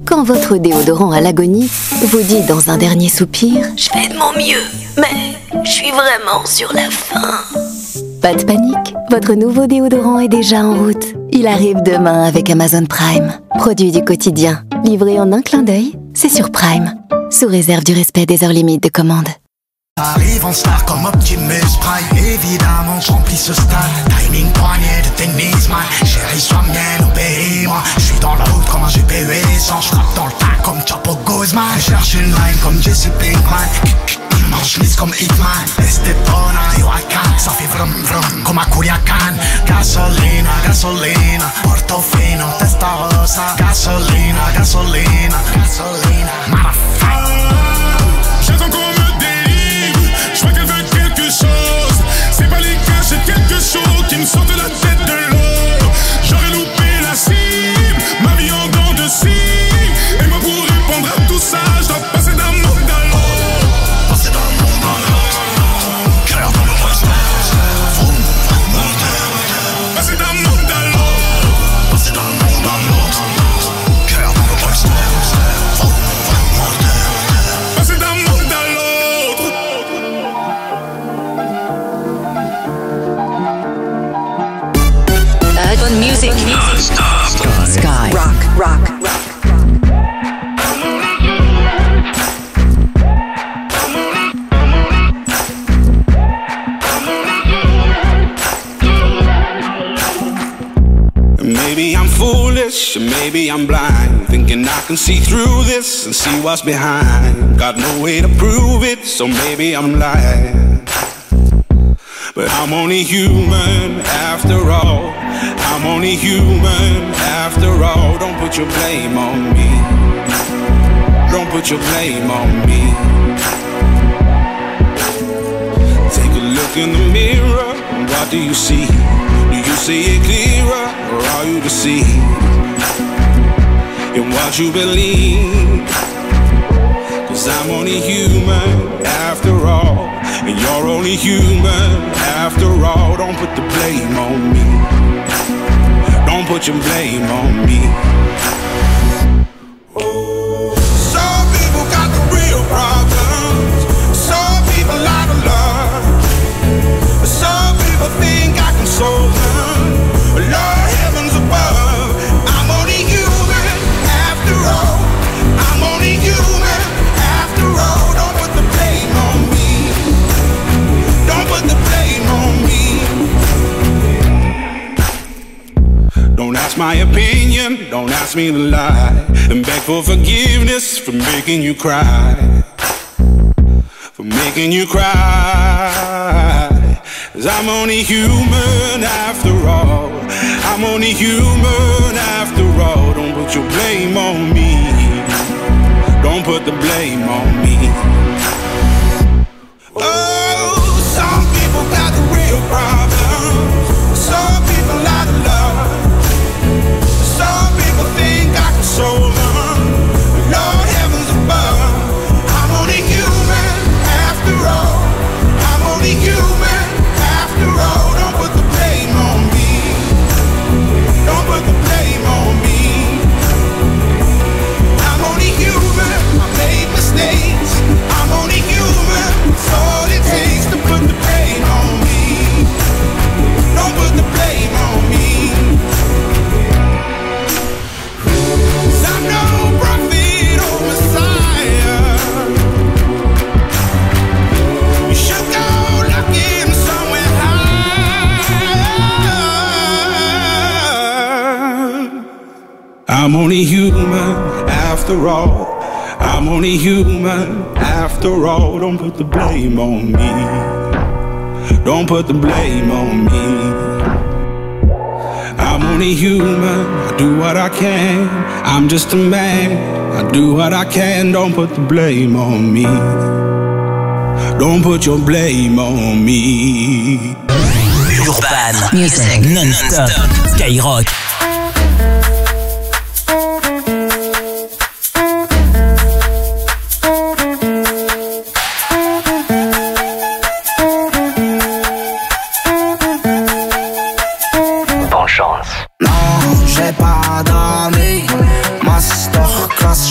Quand votre déodorant à l'agonie vous dit dans un dernier soupir « Je fais de mon mieux, mais je suis vraiment sur la fin ». Pas de panique, votre nouveau déodorant est déjà en route. Il arrive demain avec Amazon Prime. Produit du quotidien, livré en un clin d'œil, c'est sur Prime. Sous réserve du respect des heures limites de commande. Arrive en star comme Optimus Prime. Évidemment j'remplis ce stade. Timing poignet de tennis man. Chérie sois mienne, obéis-moi. J'suis dans la route comme un GPU sans. J'rappe dans le tas comme Chapo Guzman. Cherche une line comme Jesse Pinkman. Chemise comme Hitman. Estepona, yo I can. Ça fait vrum vrum comme à Culiacan. Gasolina, gasolina. Portofino, testarossa. Gasolina, gasolina, gasolina. Motherfucker. J'attends qu'on me délivre. J'vois qu'elle veut quelque chose. C'est pas les cash, c'est quelque chose qui me sort de la tête de l'eau. J'aurais loupé la cible. Ma vie en dents de scie. Et moi pour répondre à tout ça, j'dois passer d'un monde à l'autre. Music. Sky. Rock. Maybe I'm foolish, maybe I'm blind, thinking I can see through this and see what's behind. Got no way to prove it, so maybe I'm lying. But I'm only human after all. I'm only human after all. Don't put your blame on me. Don't put your blame on me. Take a look in the mirror. What do you see? Do you see it clearer, or are you deceived in what you believe? 'Cause I'm only human after all, and you're only human after all. Don't put the blame on me. Don't put your blame on me. Some people got the real problems. Some people out of love. Some people think I can solve them. Lord heavens above, I'm only human after all. I'm only human after all. Don't put the blame on me. Don't put the blame on me. Don't ask my opinion, don't ask me to lie, and beg for forgiveness for making you cry. For making you cry. 'Cause I'm only human after all. I'm only human after all. Don't put your blame on me. Don't put the blame on me. Oh, some people got the real problems. Some people out of love. Some people think I can solve them. Lord heavens above, I'm only human after all. I'm only human after all. Don't put the blame on me. Don't put the blame on me. I'm only human. I made mistakes. I'm only human. It's all it takes to put the blame on me. Don't put the blame on me. 'Cause I'm no prophet or Messiah. You should go looking somewhere high. I'm only human after all. I'm only human after all. Don't put the blame on me. Don't put the blame on me. I'm only human, I do what I can. I'm just a man, I do what I can. Don't put the blame on me. Don't put your blame on me. Urban Music non-stop. Skyrock. Non, j'ai pas d'amis. Masterclass,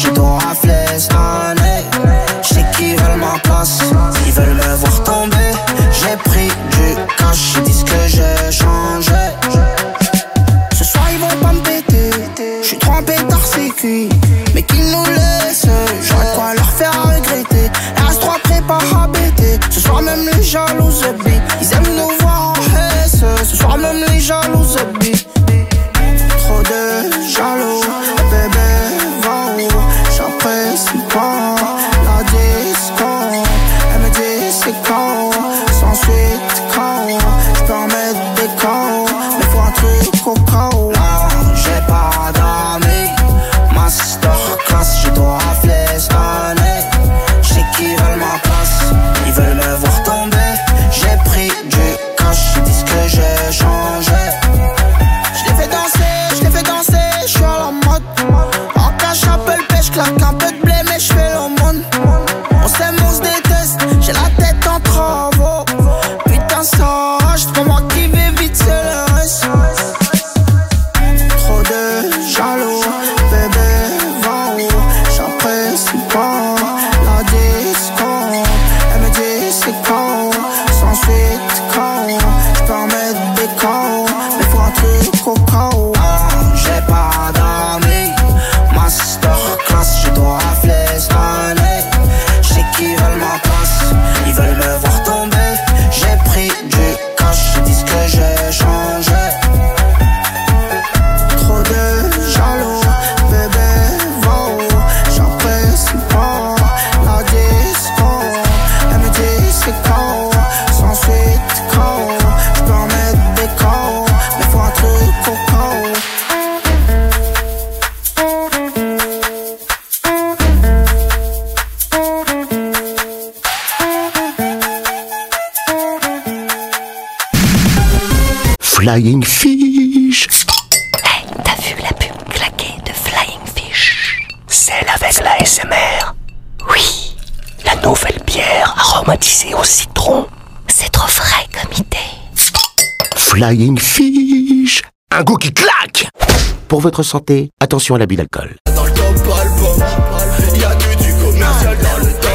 Flying Fish. Hey, t'as vu la pub claquée de Flying Fish? Celle avec la SMR. Oui, La nouvelle bière aromatisée au citron. c'est trop frais comme idée. Flying Fish. Un goût qui claque. Pour votre santé, attention à l'abus d'alcool. Dans le top album, y'a que du commercial dans le top.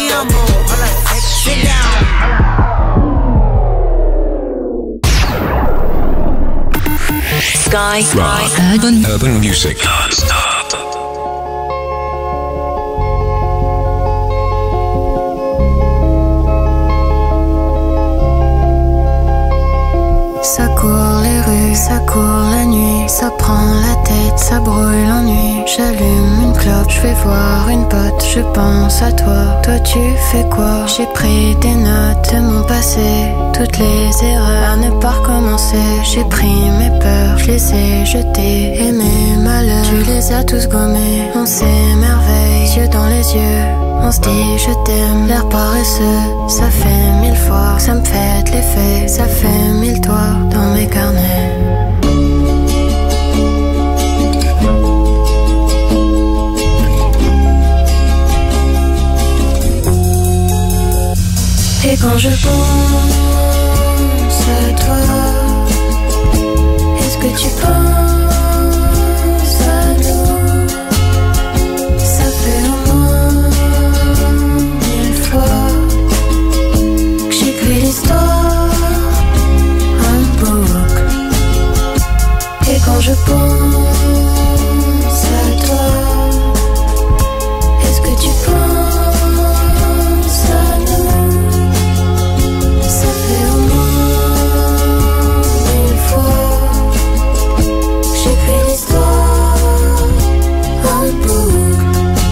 Sky. Urban music. Ça court les rues, ça court la nuit, ça prend la tête, ça brûle l'ennui. J'allume une clope, je vais voir une pote, je pense à toi. Toi tu fais quoi? J'ai pris des notes de mon passé, toutes les erreurs à ne pas recommencer. J'ai pris mes peurs, je les ai jetées, et mes malheurs, tu les as tous gommés. On s'émerveille, yeux dans les yeux, on se dit je t'aime. L'air paresseux, ça fait 1000 fois que ça me fait de l'effet, ça fait 1000 toits dans mes carnets. Et quand je pense à toi, est-ce que tu penses à nous? Ça fait au moins 1000 fois que j'écris l'histoire en boucle. Et quand je pense à toi, est-ce que tu penses à nous? Ça fait au moins 1000 fois que j'écris l'histoire en boucle.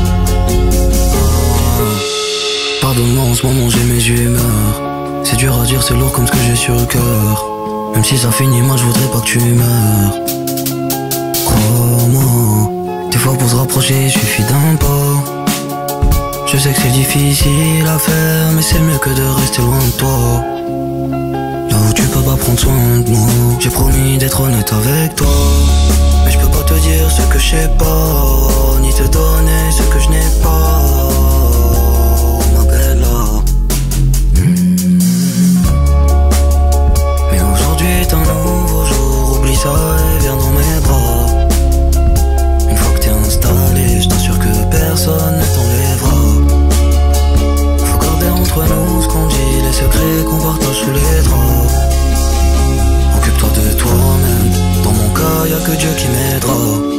Pardonne-moi, en ce moment j'ai mes humeurs. C'est dur à dire, c'est lourd comme ce que j'ai sur le cœur. Même si ça finit, moi je voudrais pas que tu meurs. Crois-moi, des fois pour se rapprocher, il suffit d'un pas. Je sais que c'est difficile à faire, mais c'est mieux que de rester loin de toi. Là où tu peux pas prendre soin de moi, j'ai promis d'être honnête avec toi. Mais je peux pas te dire ce que je sais pas, ni te donner ce que je n'ai pas. Ma bella. Mais aujourd'hui est un nouveau jour, oublie ça et viens dans mes bras. Une fois que t'es installé, je t'assure que personne ne t'enlèvera. Faut garder entre nous ce qu'on dit, les secrets qu'on partage sous les draps. Occupe-toi de toi-même, dans mon cas y'a que Dieu qui m'aidera.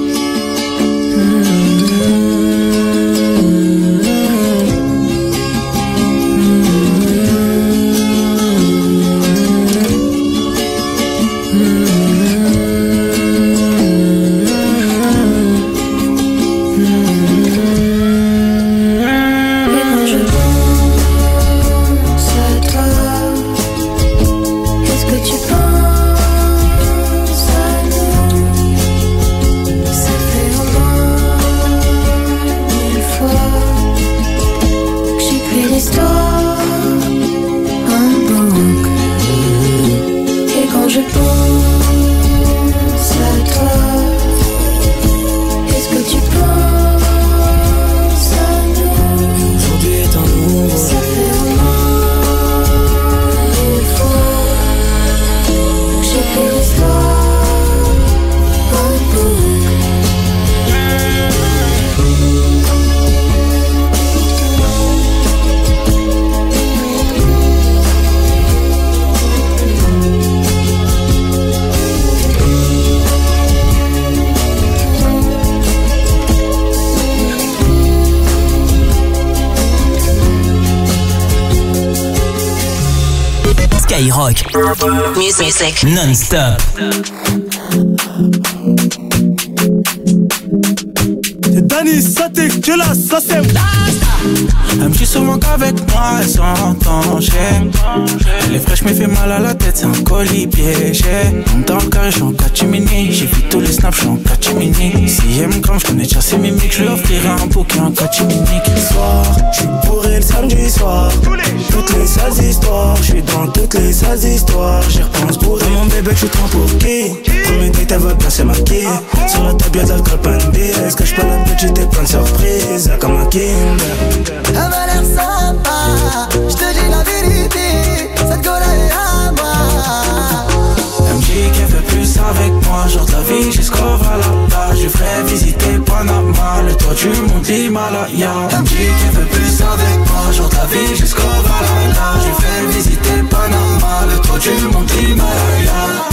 Skyrock. Music non-stop. C'est Dani, Saté, que là, ça sème. Elle me dit souvent qu'avec moi elle s'entend. Elle est fraîche mais fait mal à la tête, c'est un colis piégé. Dans le carré, j'suis en catimini. J'ai vu tous les snaps, j'suis en catimini. Si elle me crame, j'connais déjà ses mimiques. J'lui offrirai un bouquet en catimini. Soir, j'suis bourré le samedi soir. Toutes les sales histoires, j'suis dans toutes les sales histoires. J'y repense bourré, mon bébé, j'suis trop pour qui? Premier date, elle veut bien se maquiller. Sur la table, y'a de l'alcool, pas une bise. Cache pas la bitch, j'étais plein de surprises. Comme un Kinder. Elle m'a l'air sympa, j'te dis la vérité, cette gueule est à moi. Elle me dit qu'elle veut plus avec moi, genre de la vie jusqu'au Valhalla. Je ferai visiter Panama, le toit du monde l'Himalaya. Elle me dit qu'elle veut plus avec moi, genre de la vie jusqu'au Valhalla. Je ferai visiter Panama, le toit du monde l'Himalaya.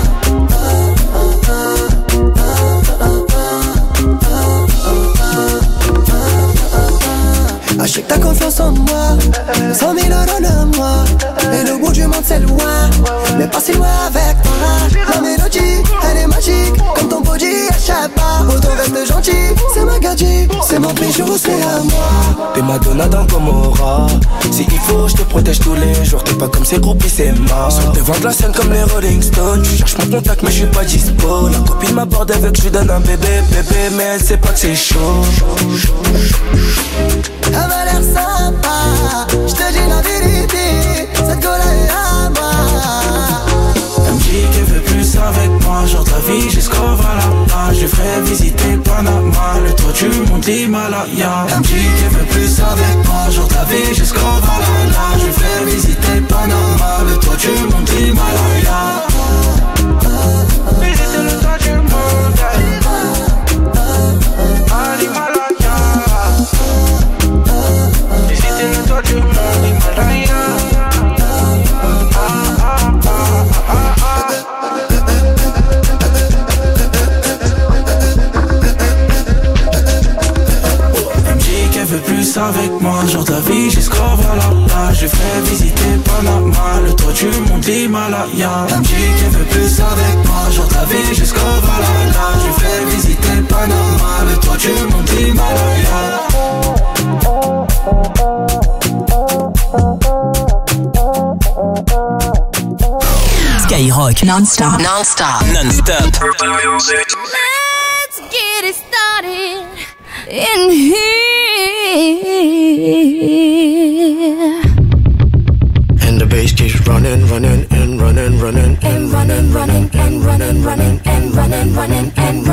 Je sais que t'as confiance en moi, 100 000 € de moi. Et le bout du monde c'est loin, mais pas si loin avec toi. La mélodie, elle est magique, comme ton body, échappe pas. Autant reste gentil, c'est ma gadget, c'est mon bijou, c'est à moi. T'es Madonna dans Gomorrah. Si il faut, je te protège tous les jours. T'es pas comme ces groupies, c'est mort. Sur devant de la scène comme les Rolling Stones. Tu cherches mon contact, mais je suis pas dispo. La copine m'aborde avec, je lui donne un bébé, mais elle sait pas que c'est chaud. Elle m'a l'air sympa, j'te dis la vérité, cette gueule est à moi. Elle me dit qu'elle veut plus avec moi, genre de la vie jusqu'au Valhalla. Je ferai visiter Panama, le toit du monde l'Himalaya. Elle me dit qu'elle veut plus avec moi, genre de la vie jusqu'au Valhalla. Je ferai visiter Panama, le toit du monde l'Himalaya. Visiter le toit du monde, à l'Himalaya. Visiter le toit du monde, l'Himalaya. Plus avec moi, genre de la vie jusqu'au Valhalla. Je ferai visiter Panama, le toit du monde l'Himalaya. Elle me dit qu'elle veut plus avec moi, genre de la vie jusqu'au Valhalla. Je ferai visiter Panama, le toit du monde l'Himalaya. Skyrock non-stop. Let's get it started in here. And the bass keeps running and running and running and running and running and running and running and running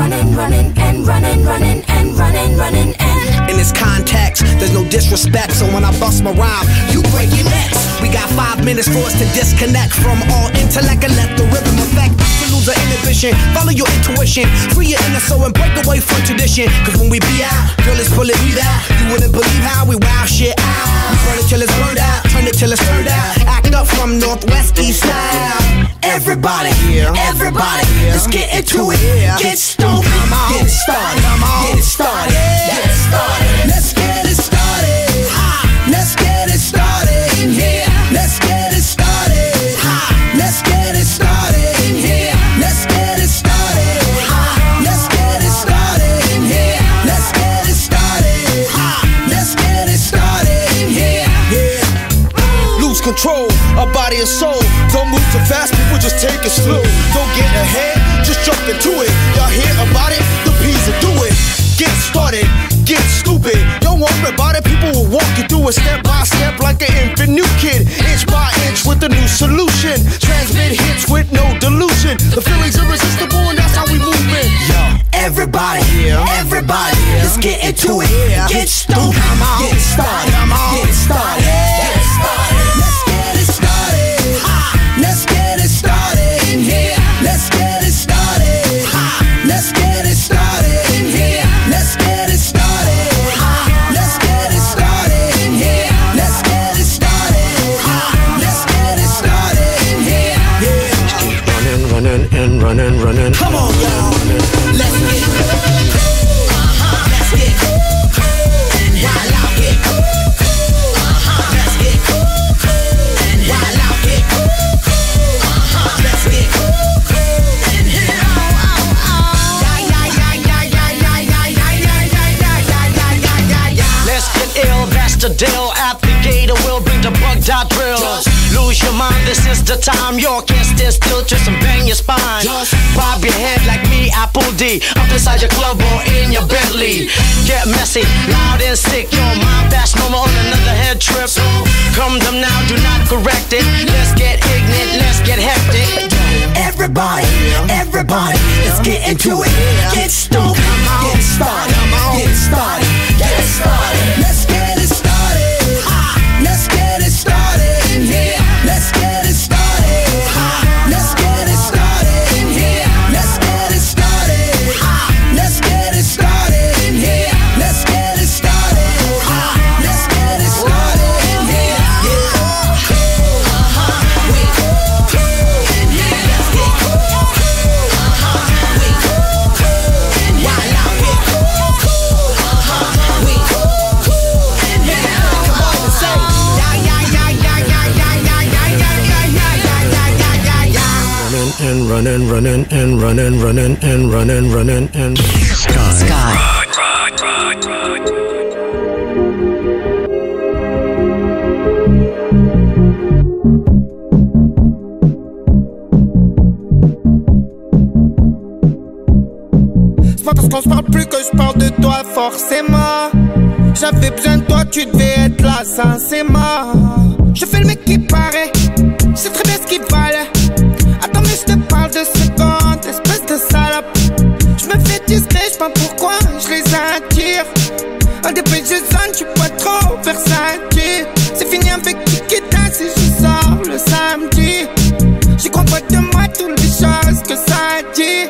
and in this context, there's no disrespect, so when I bust my rhyme, you break your necks. We got 5 minutes for us to disconnect from all intellect and let the rhythm affect us to lose our inhibition. Follow your intuition, free your inner soul and break away from tradition. Cause when we be out, girl, it's pulling me out. You wouldn't believe how we wow shit out. We burn it till it's burned out, turn it till it's turned out. Act up from Northwest East Side. Everybody, everybody, let's get into it. Get stoned, get it started, get it started, get it started. Let's get it started. Let's get it started in here. Let's get it started. Let's get it started in here. Let's get it started. Let's get it started in here. Let's get it started. Let's get it started in here. Yeah. Lose control, our body and soul. Don't move too fast, people just take it slow. Don't get ahead, just jump into it. Y'all hear about it? The P's will do it. Get started, get stupid. Don't worry about it, people will walk you through it step by step like an infant new kid. Inch by inch with a new solution. Transmit hits with no delusion. The feeling's irresistible and that's how we move it. Yo, everybody, everybody, let's get into it. Get stupid, get started, get started, get started. Let's get it started. Let's get it started in here. Let's get it started. Let's get it started in here. Let's get it started. Let's get it started in here. Let's get it started. Let's get it started in here. Yeah. Running. Come on, y'all. Let's get it. Let's get it. And while I get What's the deal? Applicator will bring the bugged out drill. Lose your mind, this is the time. You can't stand still, twist and bang your spine. Bob your head like me, Apple D. Up inside your club or in your Bentley. Get messy, loud and sick. Your mind fast, no more on another head trip. Come them now, do not correct it. Let's get ignorant, let's get hectic. Everybody, everybody, let's get into it. Get stoked, get started, get started, get started. Let's get it started. Let's get it started in here. Let's get it started. Let's get it started in here. Let's get it started. Let's get it started in here. Let's get it started. Let's get it started in here. And running, running, and running, running, and running, running, and Sky. C'est pas parce qu'on se parle plus que je parle de toi forcément. J'avais besoin de toi, tu devais être là, ça c'est mort. Je fais le mec qui paraît, c'est très bien ce qu'il fallait. Attends mais je te parle de secondes, espèce de salope. Je me fais discret, je sais pas pourquoi je les attire. Un dépêche je sonne, je suis pas trop versatile. C'est fini avec Kikita si je sors le samedi. J'y crois pas de moi toutes les choses que ça dit.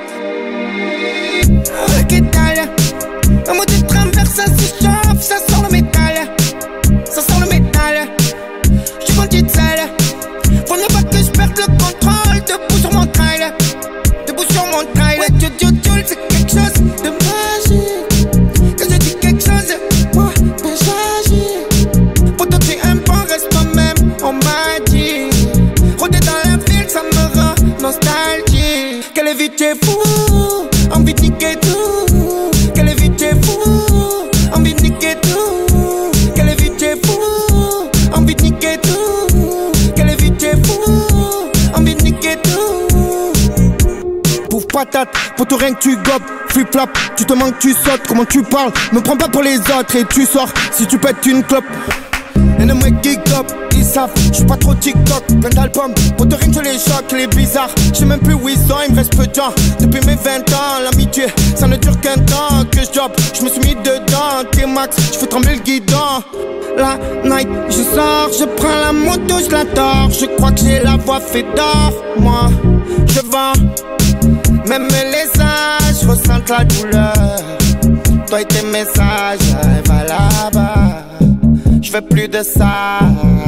Ok t'as un mot de travers, ça se chauffe, ça sent le métal. Ça sent le métal. J'suis conduit de sale. Faut mieux pas que je perde le contrôle. Debout sur mon trail. Debout sur mon trail. Ouais, c'est quelque chose de magique. Quand je dis quelque chose, moi, ben j'agis. Pourtant tu aimes pas, reste toi-même, on m'a dit. Rôder dans la ville, ça me rend nostalgique. Quelle vie t'es fou, envie de niquer tout. Quelle vie t'es fou, envie de niquer tout. Quelle vie t'es fou, envie de niquer tout. Quelle vie t'es fou, envie de niquer tout. Pouf patate, pour tout rien que tu gobes. Flip flop, tu te manques, tu sautes. Comment tu parles, me prends pas pour les autres. Et tu sors, si tu pètes une clope. Et le mec geek up, ils savent, j'suis pas trop TikTok. Plein d'albums, pour te rien que je les choque, les bizarres. J'sais même plus où ils sont, il me reste peu de temps. Depuis mes 20 ans, l'amitié, ça ne dure qu'un temps. Que je job, j'me suis mis dedans. T-Max, j'fais trembler le guidon. La night, je sors, je prends la moto, je la tords. Je crois que j'ai la voix fait d'or. Moi, je vends, même les âges ressentent la douleur. Toi et tes messages, va là-bas. Je veux plus de ça.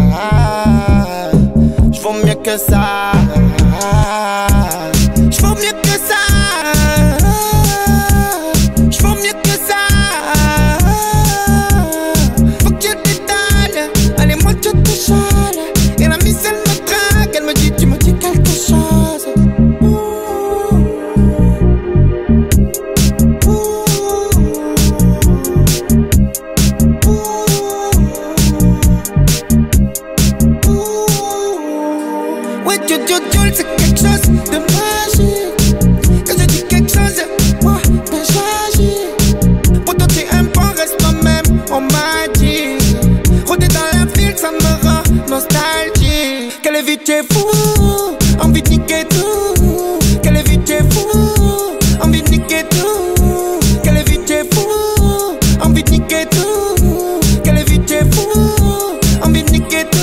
Je vaux mieux que ça. Je vaux mieux que ça. Je vaux mieux que ça. Faut que je t'étale. Allez, moi je te chale. Et la mise elle me drague. Elle me dit, tu me dis quelque chose. C'est quelque chose de magique. Quand je dis quelque chose, moi, ben j'agis. Pourtant tu aimes pas, reste toi-même, on m'a dit. Rôder dans la ville, ça me rend nostalgique. Quelle vie t'es fou, envie de niquer tout. Quelle vie t'es fou, envie de niquer tout. Quelle vie t'es fou, envie de niquer tout. Quelle vie t'es fou, envie de niquer tout.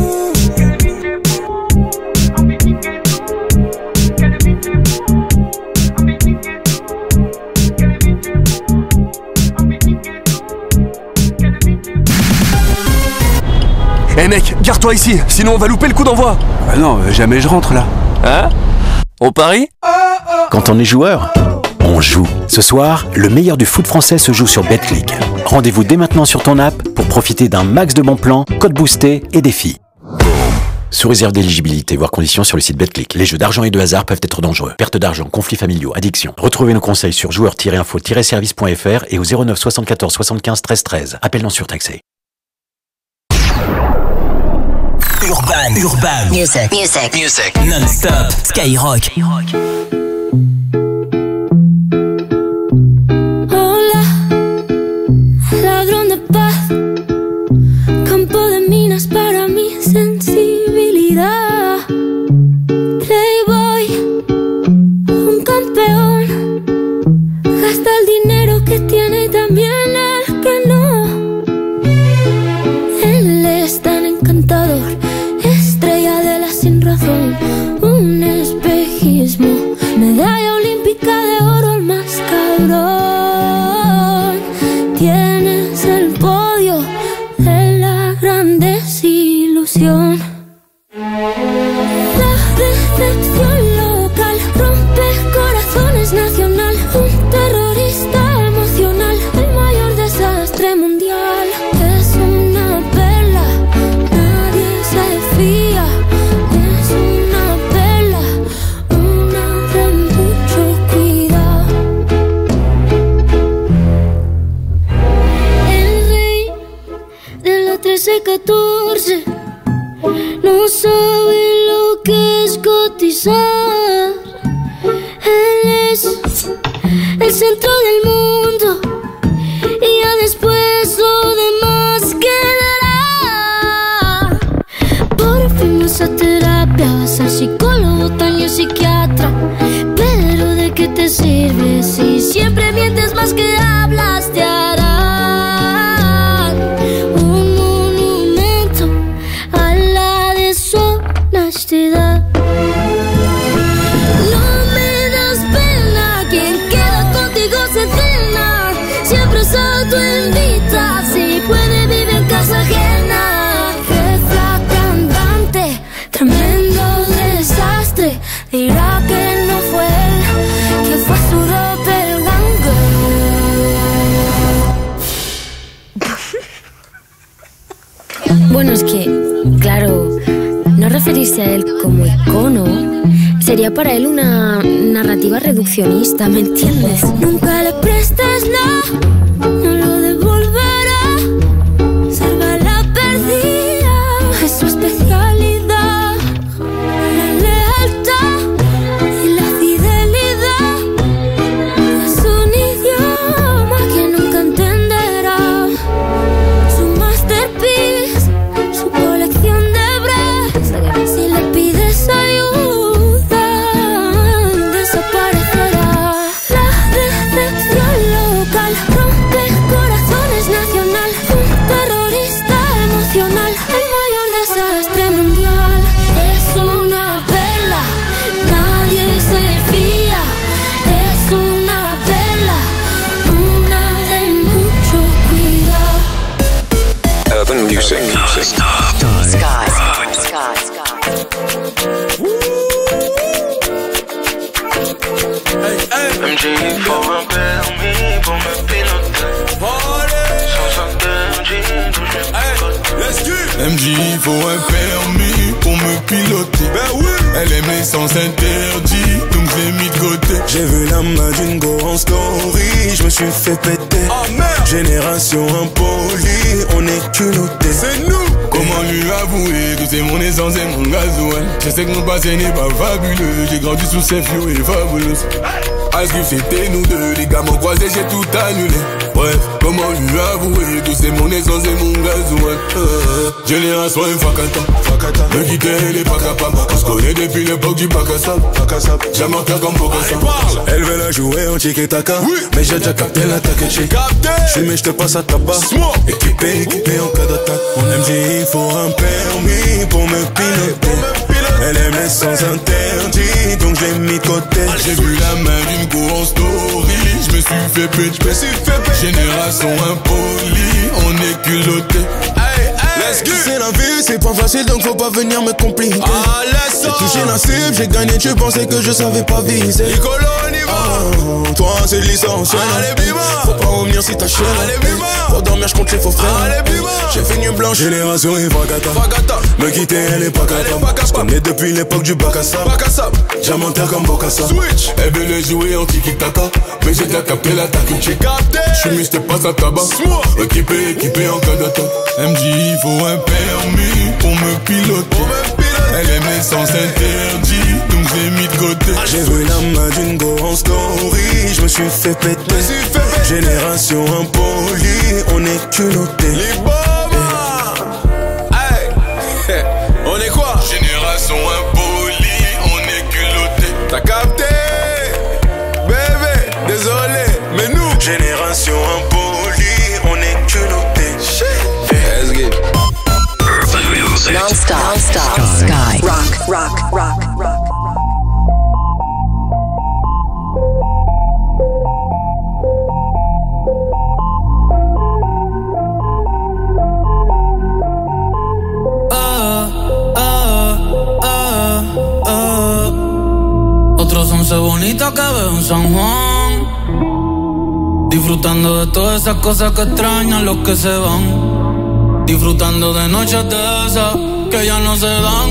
Eh mec, garde-toi ici, sinon on va louper le coup d'envoi. Bah non, jamais je rentre là. Hein? On parie? Quand on est joueur, on joue. Ce soir, le meilleur du foot français se joue sur Betclic. Rendez-vous dès maintenant sur ton app pour profiter d'un max de bons plans, codes boostés et défis. Sous réserve d'éligibilité, voire conditions sur le site Betclic. Les jeux d'argent et de hasard peuvent être dangereux. Perte d'argent, conflits familiaux, addiction. Retrouvez nos conseils sur joueurs-info-service.fr et au 09 74 75 13 13. Appel non surtaxé. Urban. Music. Non-stop. Skyrock. Hola, ladrón de paz, campo de minas para mi sensibilidad. Playboy, un campeón, gasta el dinero que tiene y también el que no. Él es tan encantador, estrella de la sin razón, un espejismo, medalla olímpica de oro, el más cabrón. Tienes el podio de la gran desilusión. La decepción local rompe corazones nacional, un terrorista emocional, el mayor desastre mundial. Es una perla, nadie se fía. Es una perla, una de mucho cuidado. El rey de la 13-14 no sabe lo que es cotizar. Él es el centro del mundo y ya después lo demás quedará. Por fin vas a terapia, vas al psicólogo, tal y psiquiatra. Pero ¿de qué te sirve si siempre mientes más que hablas? Te harán un monumento a la deshonestidad. No me das pena, quien queda contigo se cena. Siempre se autoinvita, si puede vive en casa ajena. Jefa cantante, tremendo desastre. Dirá que no fue él, que fue su doppelganger. Bueno, es que, claro, no referirse a él como icono sería para él una narrativa reduccionista, ¿me entiendes? Nunca le prestes no lo devolverá. Ser bala perdida es su especialidad. La lealtad y la fidelidad es un idioma que nunca entenderá. Su masterpiece, su colección de breves. Si le pides ayuda, desaparecerá. La decepción local rompe corazones nacional, un terrorista emocional, el mayor desastre mundial. Es una perla, nadie se fía. Es una perla, una de mucho cuidado. Urban Music. MJ faut un permis pour me piloter. MJ faut un permis pour me piloter. Ben oui. Elle aime les sens interdits, donc je l'ai mis de côté. J'ai vu la main d'une go en story, je me suis fait péter. Oh merde. Génération impolie, on est culotté. C'est nous. Comment lui avouer que c'est mon essence et mon gasoil? Je sais que mon passé n'est pas fabuleux, j'ai grandi sous ces flots et fabulous. Ice Cube c'était nous deux, les gars m'ont croisé, j'ai tout annulé. Bref, comment lui avouer que c'est mon essence et mon gasoil? Génération Fakata, me quitter elle est pas capable. On se connaît depuis l'époque du bac à sable. Jamais en comme Pocasab. Elle veut la jouer en tiki-taka, oui. Mais j'ai déjà capté l'attaque. J'ai capté. Mais je te passe à tabac. Équipé en cas d'attaque. Mon MJ il faut un permis pour me piloter. Elle aime les sens interdits, donc je l'ai mis de côté. J'ai vu la main d'une go en story, je me suis fait péter. Génération impolie, on est culotté. C'est la vie, c'est pas facile donc faut pas venir me compliquer. J'ai touché la cible, j'ai gagné, tu pensais que je savais pas viser. Toi c'est de licence. Faut pas revenir si t'as chier. Pour dormir je compte les faux frères. J'ai fait nuit blanche. Génération et Fakata. Me quitter elle est pas cata. Je connais depuis l'époque du bac à sable. Jamaica comme Bokassa. Switch. Elle veut le jouer en tiki-taka, mais j'ai déjà capté l'attaque. J'ai capté. J'suis mis, j'te passe à tabac. Équipé en cas d'attaque. Elle me dit il faut un permis pour me piloter. Elle aime les sens interdits, donc j'ai mis de côté. J'ai vu la main d'une go en story, je me suis fait péter. Génération impolie, on est culotté. Les bobas. Hey. On est quoi? Génération impolie, on est culotté. T'as capté? Bébé, désolé, mais nous génération impolie, on est culotté. Let's get Non-stop. Sky. Rock. Otros 11 bonitos que veo en San Juan, disfrutando de todas esas cosas que extrañan los que se van. Disfrutando de noches de esas que ya no se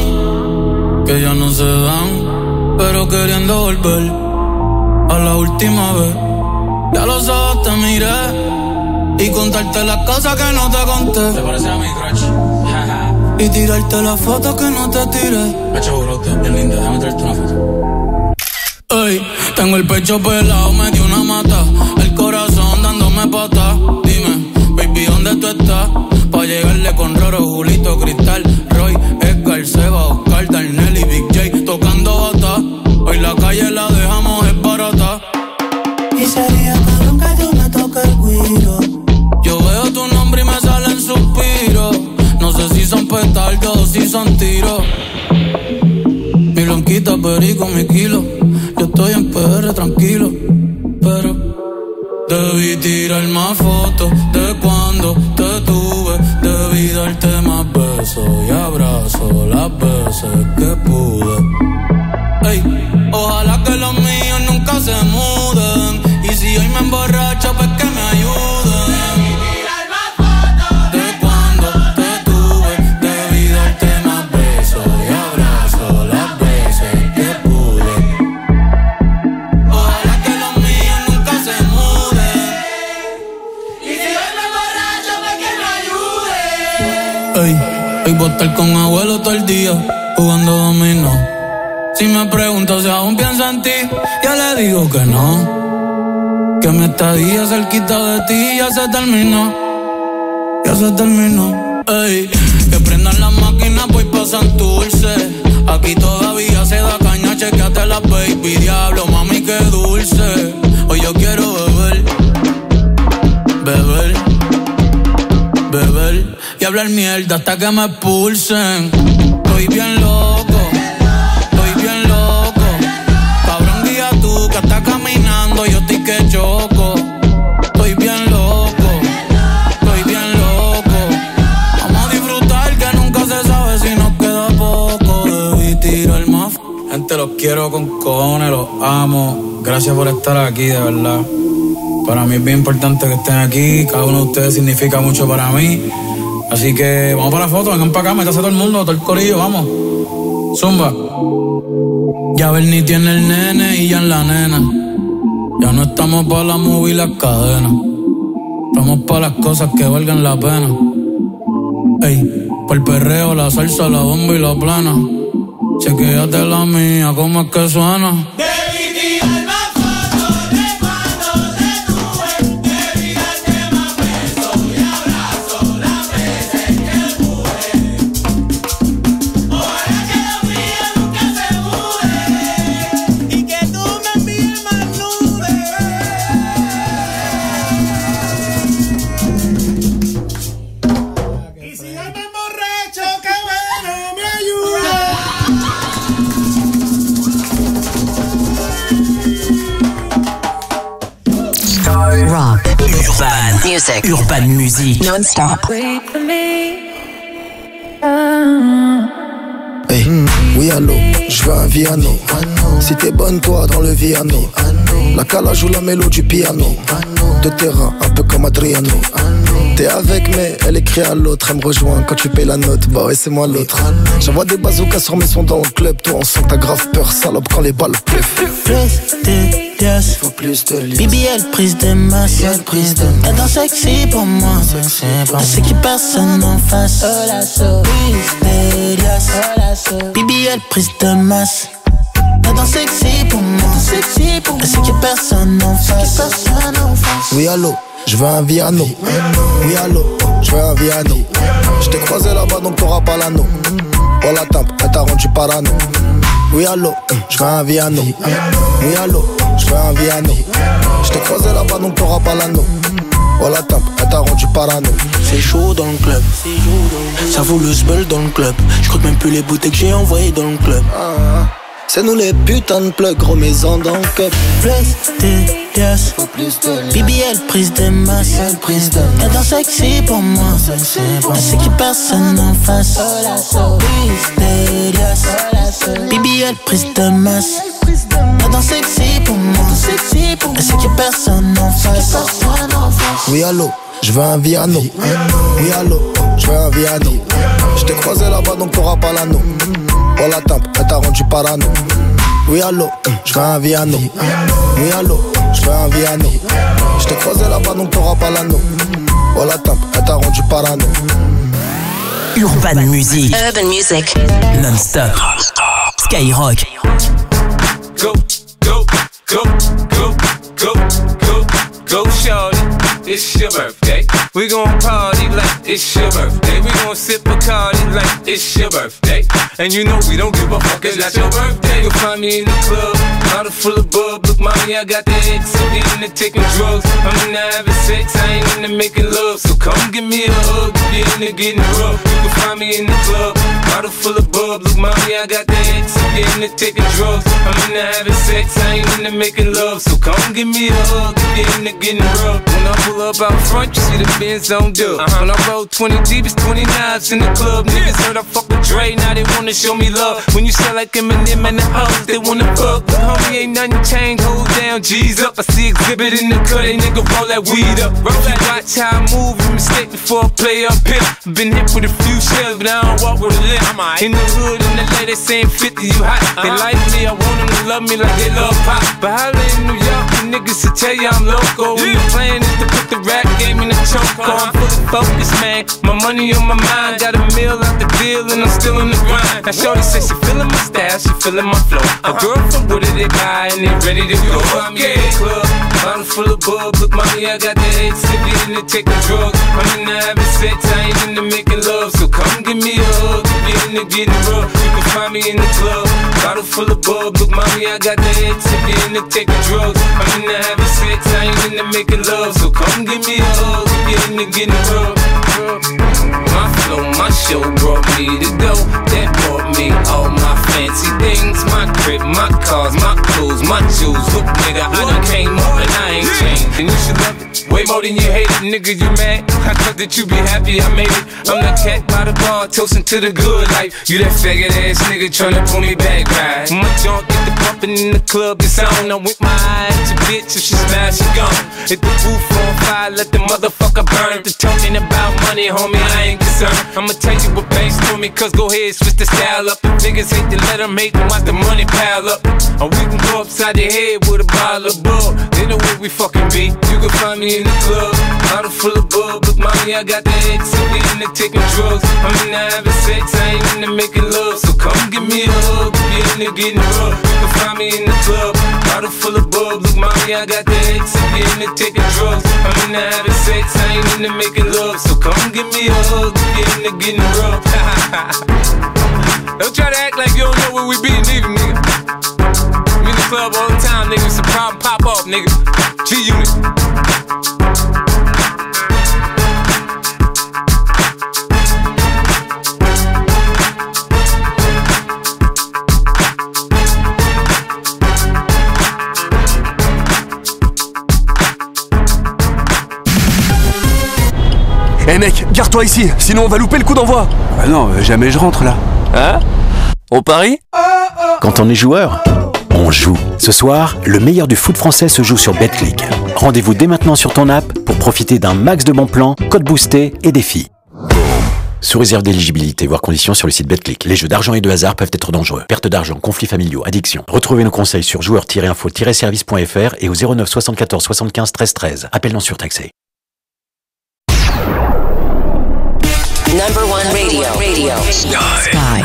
dan, pero queriendo volver a la última vez. Ya los ojos te miré y contarte las cosas que no te conté. Te parece a mi crush. Y tirarte las fotos que no te tiré. Pecho brote, bien linda, déjame traerte una foto. Ey, tengo el pecho pelado, me dio una mata, el corazón dándome patas. Dime, baby, ¿dónde tú estás? Pa' llegarle con Roro, Julito, Cristal, Roy, Edgar, Seba, Oscar, Darnell y Big J tocando bata. Hoy la calle la dejamos es barata. Y sería cabrón que tú me toques el guiro. Yo veo tu nombre y me salen suspiros. No sé si son petardos o si son tiros. Mi blanquita, perico, mi kilo. Yo estoy en PR tranquilo, pero debí tirar más fotos de cuando te tuve. Debí darte más besos y abrazos las veces que pude. Ey, ojalá que los míos nunca se muden. Y si hoy me emborracho, pues que me ayuden. Debí tirar más fotos de cuando te tuve. Debí darte más besos y abrazos las veces que pude. Ojalá que los míos nunca se muden. Y si hoy me emborracho, pues que me ayuden. Ey, hoy voy a estar con abuelo todo el día jugando dominó. Si me pregunto si aún pienso en ti, yo le digo que no. Que mi estadía cerquita de ti ya se terminó. Ey, que prendan las máquinas, pues pasan dulce. Aquí todavía se da caña, chequeate la baby. Diablo, mami, qué dulce. Hoy yo quiero beber y hablar mierda hasta que me expulsen. Estoy bien loco. Cabrón, guía tú que estás caminando, yo estoy que choco. Estoy bien loco. Vamos a disfrutar que nunca se sabe si nos queda poco. Debí tirar más. Gente, los quiero con cojones, los amo. Gracias por estar aquí, de verdad. Para mí es bien importante que estén aquí. Cada uno de ustedes significa mucho para mí. Así que vamos para la foto, vengan para acá, métase todo el mundo, todo el corillo, vamos. Zumba. Ya Bernie tiene el nene y ya en la nena. Ya no estamos para la movie y las cadenas. Estamos para las cosas que valgan la pena. Ey, por el perreo, la salsa, la bomba y la plana. Chequéate la mía, cómo es que suena. Urban Music. Non-stop. Hey, oui allô, je vais à Viano. Si t'es bonne toi dans le Viano, la cala joue la mélo du piano. De terrain, un peu comme Adriano. T'es avec mais elle écrit à l'autre. Elle me rejoint quand tu payes la note. Bah ouais c'est moi l'autre. J'envoie des bazookas sur mes sons dans le club. Toi on sent que t'as grave peur salope quand les balles pleuvent. Plus de liasses, faut plus de liasses. BBL prise de masse, elle danse sexy pour moi. Je sais qu'il personne en face. Plus de liasses, BBL prise de masse. Elle danse sexy pour moi. Je sais qu'il personne en face. Oui allô, je veux un Viano. Oui allô, je veux un Viano. Je t'ai croisé là-bas donc t'auras pas l'anneau. Oh la tempe, elle t'a rendu parano. Oui allô, je veux un Viano. Oui allô, je veux un Viano. Je t'ai croisé là-bas donc t'auras pas l'anneau. Oh la tempe, elle t'a rendu parano. C'est chaud dans le club, ça vaut le sbeul dans le club. Je compte même plus les bouteilles que j'ai envoyées dans le club. C'est nous les putains de plugs, gros maison dans le cup. Plus de liasses, BBL prise de masse. Elle danse sexy pour moi. Elle sait qu'il personne en face. Plus de liasses, BBL prise de masse. Elle danse sexy pour moi. Elle sait qu'il personne en face. Oui allô, je veux un Viano. Oui allô, je veux un Viano. Je t'ai croisé là-bas donc t'auras pas l'anneau. Oh la tempe, elle t'a rendu parano. Oui allô, je veux un Viano. Oui allô, je veux un Viano. Je t'ai croisé là-bas donc t'auras pas l'anneau. Oh la tempe, elle t'a rendu parano. Urban Music. Urban Music. Non-stop. Skyrock. Go, go, go, go, go, go, go, shorty. It's your birthday. We gon' party like it's your birthday. We gon' sip Bacardi like it's your birthday. And you know we don't give a fuck, it's not your birthday. You'll find me in the club, bottle full of bub. Look, mommy, I got the X, I'm into taking drugs. I'm into having sex, I ain't into making love. So come give me a hug, if you're into getting rough. You can find me in the club, bottle full of bub. Look, mommy, I got the X, I'm into taking drugs. I'm into having sex, I ain't into making love. So come give me a hug, if you're into getting rough. When I pull up out front, you see the Benz on dub. When I roll 20 deep, it's 29s in the club. Niggas heard I fuck with Dre, now they wanna show me love. When you sell like Eminem and the hoes, they wanna fuck. But homie, ain't nothing changed, hold down, G's up. I see exhibit in the cut, they nigga roll that weed up. Roll that, watch how I move, you mistake before I play up here. Been hit with a few shells, but I don't walk with a limp. In the hood, in the LA, they saying 50, you hot. They like me, I want them to love me like they love pop. But holla in New York, the niggas to tell you I'm loco. When the plan is to put the rap game in the choke. I'm fully focused, man. My money on my mind. Got a meal out the deal and I'm still in the grind. Now shorty says she feeling my style, she feeling my flow. A girl from Wooded, they buy and they ready to go. I'm in the club, bottle full of bub. Look, mommy, I got the X, if you into taking drugs. I'm into having sex, I ain't into making love. So come give me a hug, if you into getting rough. You can find me in the club, bottle full of bub. Look, mommy, I got the X, if you into taking drugs. I'm into having sex, I ain't into making love. So come give me a hug, if you into getting rough. My flow, my show brought me to go. That brought me all my fancy things. My crib, my cars, my clothes, my jewels. Look, nigga, I done came up and I ain't changed. And you should love it way more than you hate it. Nigga, you mad? I thought that you be happy I made it. I'm the cat by the bar, toasting to the good life. You that faggot ass nigga tryna pull me back, right? My junk get the pumping in the club, it's on. I'm with my eye at your bitch, if she smash, she gone. Hit the roof on fire, let the motherfucker burn. The talking about money, homie, I ain't concerned. I'ma tell you what banks do me, cause go ahead, switch the style up. If niggas hate to let them hate them, watch the money pile up. Or we can go upside the head with a bottle of bug. They know where we fucking be. You can find me in the club, bottle full of bub. Look, mommy, I got the X, if you into taking drugs. I'm into having sex, I ain't into making love. So come give me a hug, if you into getting rough. You can find me in the club, bottle full of bub. Look, mommy, I got the X, if you into taking drugs. I'm into having sex, I ain't into making love. So come give me a hug, if you into getting rough. Don't try to act like you don't know where we be, neither, nigga. We in the club all the time, nigga. It's a problem, pop off, nigga. G-Unit. Eh mec, garde-toi ici, sinon on va louper le coup d'envoi. Bah non, jamais je rentre là. Hein? On parie? Quand on est joueur, on joue. Ce soir, le meilleur du foot français se joue sur Betclic. Rendez-vous dès maintenant sur ton app pour profiter d'un max de bons plans, codes boostés et défis. Sous réserve d'éligibilité, voire conditions sur le site Betclic. Les jeux d'argent et de hasard peuvent être dangereux. Perte d'argent, conflits familiaux, addiction. Retrouvez nos conseils sur joueurs-info-service.fr et au 09 74 75 13 13. Appel non surtaxé. Number one radio. Sky.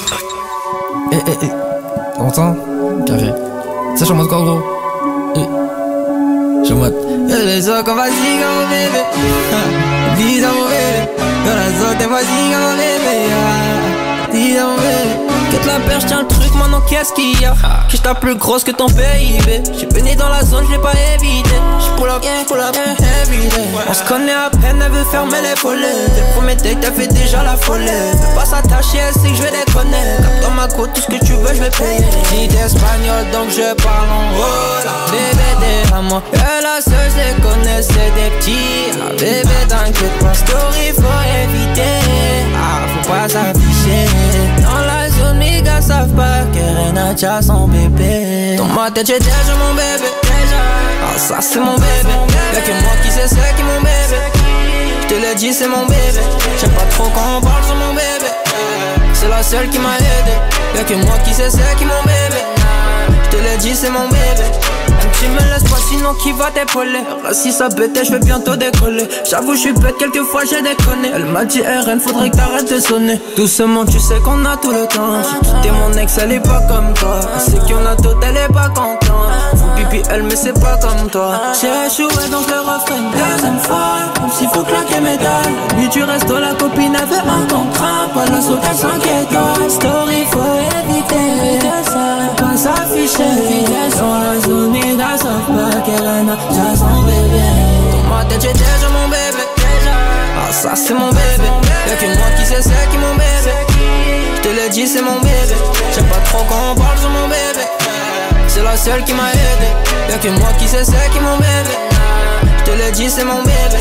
T'entends? Carré. Ça, je suis en mode quoi, gros? Je suis en mode. Les gens, comme vas-y, comme mon bébé. Dis à mon bébé. Dans la zone, t'es vas-y, comme mon bébé. Dis à mon bébé. Quitte la perche, tiens le truc, maintenant qu'est-ce qu'il y a? Je tape plus grosse que ton PIB. J'suis baigné dans la zone, j'l'ai pas évité. J'pull up, everyday. On se connaît à peine, elle veut fermer les volets. Tes premiers dates, t'as fait déjà la folie. Fais pas s'attacher, elle sait que j'vais déconner. Comme dans ma côte, tout ce que tu veux, j'vais payer. Dis d'espagnol, donc je parle en hola. Bébé, déjame-moi. Et la seule, j'les connais, c'est des petits. Ah, bébé, t'inquiète pas, story, faut éviter. Ah, faut pas s'afficher. Dans la zone, mes gars savent pas que Renacha son bébé. Dans ma tête, j'ai déjà mon bébé. Ah, ça c'est mon bébé. Y'a que moi qui sais c'est qui mon bébé. J'te l'ai dit, c'est mon bébé. J'aime pas trop quand on parle sur mon bébé. C'est la seule qui m'a aidé. Y'a que moi qui sais c'est qui mon bébé. J'te l'ai dit, c'est mon bébé. Tu me laisses pas sinon qui va t'épauler. Si ça bête, je vais bientôt décoller. J'avoue je suis bête, quelquefois j'ai déconné. Elle m'a dit RN, faudrait que t'arrêtes de sonner. Doucement tu sais qu'on a tout le temps. J'ai quitté mon ex, elle est pas comme toi. Elle sait qu'on a tout, elle est pas contente. Faut pipi elle mais c'est pas comme toi. J'ai échoué donc le refrain deuxième fois. Comme s'il faut claquer mes dalles. Lui tu restes la copine avait un contrat. Pas la sauter 5 étoiles. Story faut éviter. Pas s'afficher. Dans la zone ça pas qu'elle a déjà son bébé. Dans ma tête j'ai déjà mon bébé. Ah ça c'est mon bébé. Y'a que moi qui sais c'est qui mon bébé. J'te l'ai dit c'est mon bébé. J'aime pas trop quand on parle sur mon bébé. C'est la seule qui m'a aidé. Y'a que moi qui sais c'est qui mon bébé. J'te l'ai dit c'est mon bébé.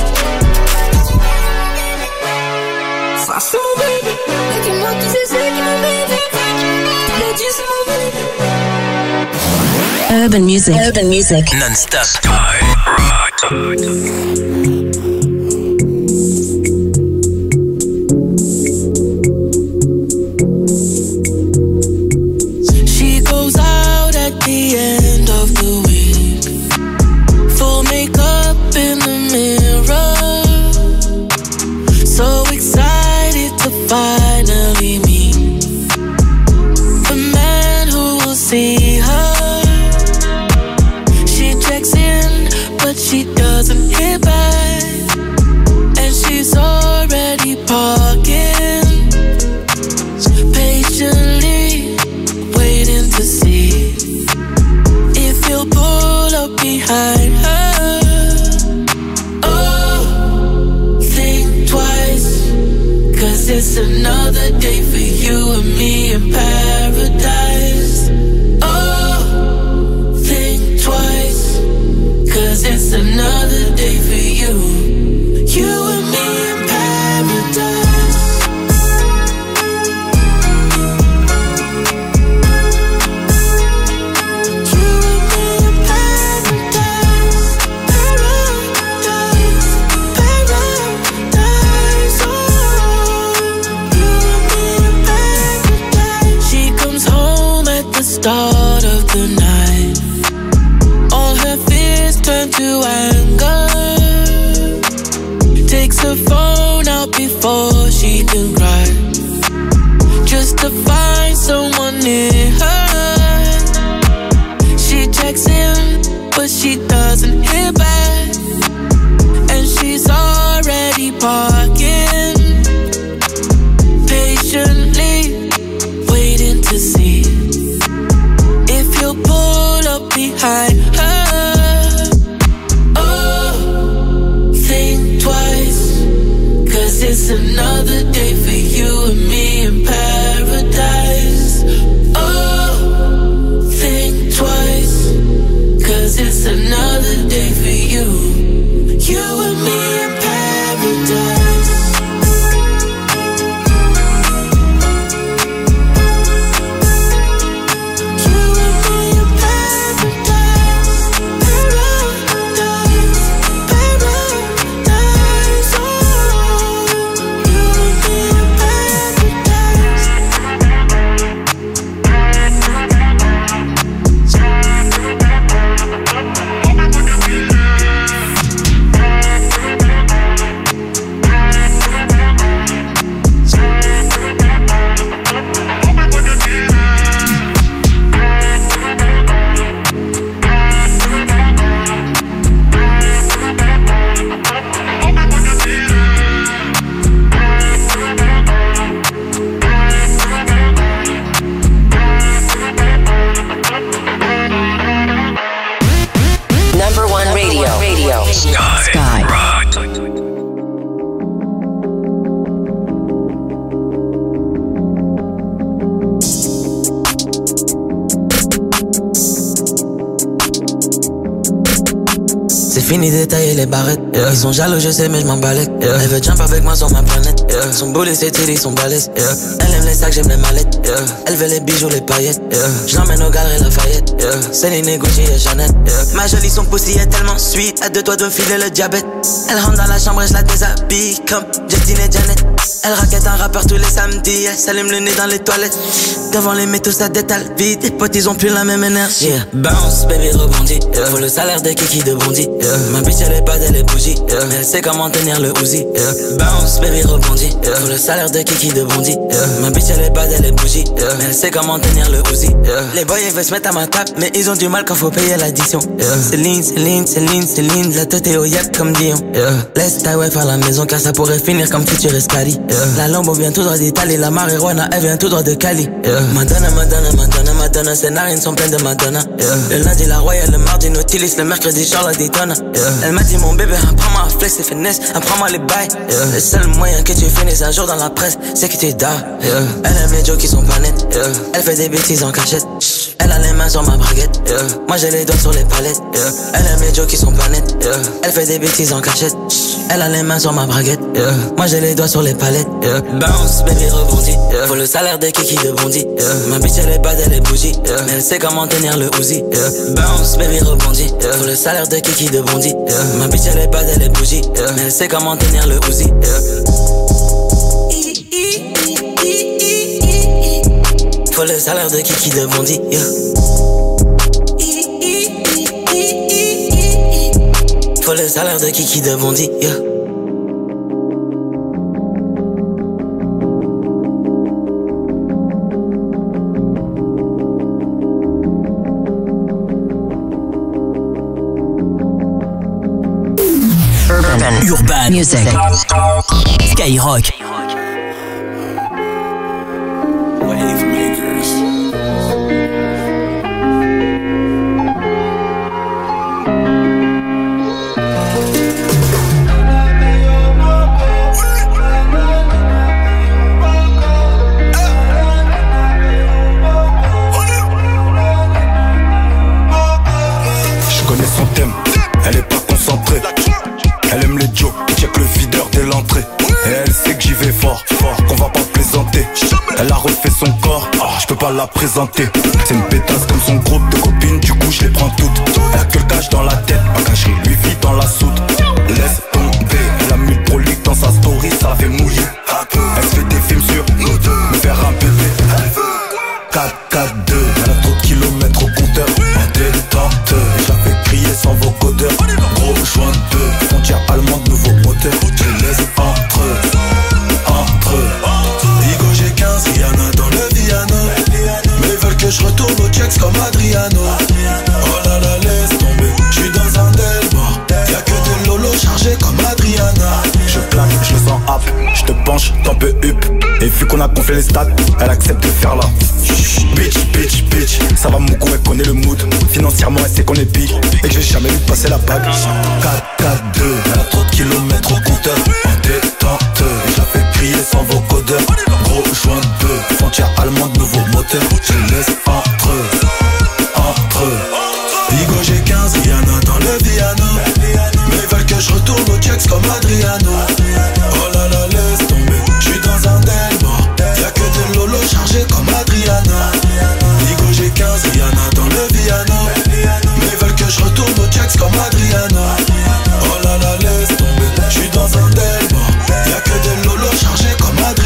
Ça c'est mon bébé. Y'a que moi qui sais c'est qui mon bébé. J'te l'ai dit c'est mon bébé. Urban music. Non-stop. She goes out at the end of the week. Full makeup in the mirror. So excited to finally meet the man who will see her. But she doesn't hit back. And she's already parking. Patiently waiting to see if you'll pull up behind her. Oh, think twice. Cause it's another day for you and me in paradise. Oh, think twice. Cause it's another day for you. You and me in paradise. You and me in paradise. Paradise. Paradise. Oh, you and me in paradise. She comes home at the start of the night. All her fears turn to anger. Takes her phone out before she can cry. Just to find someone near her. She checks in, but she doesn't hear back. And she's already parking. Patiently waiting to see if you'll pull up behind her. Oh, think twice. Cause it's another day for you and me in paradise. Oh, think twice. Cause it's another day for you. You and me in paradise. You and me in paradise. fini d'étailler les barrettes. Ils sont jaloux, je sais, mais je m'en balèque. Elle veut jump avec moi sur ma planète. Son boulet, ses titties sont balèzes. Elle aime les sacs, j'aime les mallettes. Elle veut les bijoux, les paillettes. Je l'emmène au galeries Lafayette. Céline, Gucci et Chanel. Ma jolie, son pussy est tellement sweet. À 2 doigts de filer le diabète. Elle rentre dans la chambre et je la déshabille comme Justine et Janet. Elle raquette un rappeur tous les samedis. Elle s'allume le nez dans les toilettes. Devant les métaux, ça détale vite. Les potes, ils ont plus la même énergie. Bounce, baby, rebondit. Faut le salaire de Kiki de Bondy. Ma bitch, elle est pas elle est bougie. Mais elle sait comment tenir le Uzi. Bounce, baby, rebondit. Faut le salaire de Kiki de Bondy. Ma bitch, elle est pas elle est bougie. Mais elle sait comment tenir le Uzi. Les boys, ils veulent se mettre à ma table. Mais ils ont du mal quand faut payer l'addition. Céline, Céline, Céline, Céline. La tête est au yep comme Dion. Laisse ta wife à la maison car ça pourrait finir comme Futurist Cali. La Lambo vient tout droit d'Italie. La marijuana, elle vient tout droit de Cali. Madonna, Madonna, Madonna, Madonna. Ses narines sont pleines de Madonna. Le lundi, la Royale, le mardi, Nautilus. Le mercredi, Charlotte Daytona. Elle m'a dit, mon bébé, apprends-moi à flex et finesse. Apprends-moi les bails. Le seul moyen que tu finisses un jour dans la presse, c'est que tu dors. Elle aime les jokes qui sont pas nets. Elle fait des bêtises en cachette. Elle a les mains sur ma braguette. Moi, j'ai les doigts sur les palettes. Elle aime les jokes qui sont pas nets. Elle fait des bêtises en cachette. Elle a les mains sur ma braguette. Moi, j'ai les doigts sur les palettes. Bounce, baby, rebondit. Faut le salaire de Kiki de Bondy. Ma bitch, elle est bad, elle est bougie. Mais elle sait comment tenir le Uzi. Bounce, baby, rebondit. Faut le salaire de Kiki de Bondy. Ma bitch, elle est bad, elle est bougie. Mais elle sait comment tenir le Uzi. Faut le salaire de Kiki de Bondy. Faut le salaire de Kiki de Bondy. Urban Music. Skyrock. Je connais son thème, elle est pas concentrée. Elle aime les jokes, check le videur dès l'entrée. Et elle sait que j'y vais fort, qu'on va pas plaisanter. Elle a refait son corps, je peux pas la présenter. C'est une pétasse comme son groupe de copines, du coup je les prends toutes. Elle a que le cash dans la tête, ma cacherie lui vit dans la soute. Laisse tomber, elle a mis le prolique dans sa story, ça la fait mouiller. Elle se fait des films sur nous deux, me faire un bébé. 4-4-2, elle a trop de kilomètres au compteur. En détente, je la fais crier sans vocodeur. Gros joint de frontière allemande, nouveau moteur. Je laisse entre eux. Digo j'ai 15, Rihanna dans le Viano. Mais ils veulent que je retourne au checks comme Adriano. Oh là là, laisse tomber, j'suis dans un Delmar. Y'a que des lolos chargés comme Adriana. Je claque, je le sens hap, je te penche, t'en peux up. Et vu qu'on a gonflé les stats, elle accepte de faire là. Bitch, bitch, bitch, ça va mon coup, elle connaît le mood. Financièrement, elle sait qu'on est big et que j'ai jamais vu passer la bague. 4-4-2, elle a trop de kilomètres au compteur. En détente, je la fais crier sans vocodeur. Gros joint de frontière allemande, nouveau moteur. Je laisse entre eux. Digo j'ai 15, Rihanna dans le Viano. Mais ils veulent que je retourne au checks comme Adriano. Oh là là, laisse tomber, j'suis dans un Delmar. Y'a que des lolos chargés comme Adriana. Digo j'ai 15, Rihanna dans le Viano. Mais ils veulent que je retourne au checks comme Adriana. Oh là là, laisse tomber, j'suis dans un Delmar. Y'a que des lolos chargés comme Adriana.